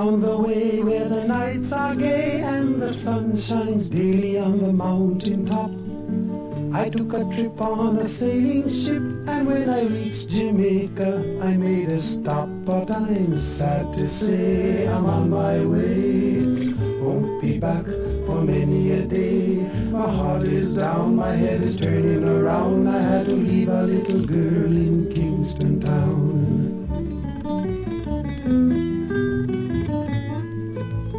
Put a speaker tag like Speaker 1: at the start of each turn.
Speaker 1: down the way where the nights are gay and the sun shines daily on the mountain top. I took a trip on a sailing ship, and when I reached Jamaica, I made a stop. But I'm sad to say I'm on my way. Won't be back for many a day. My heart is down, my head is turning around. I had to leave a little girl in Kingston town.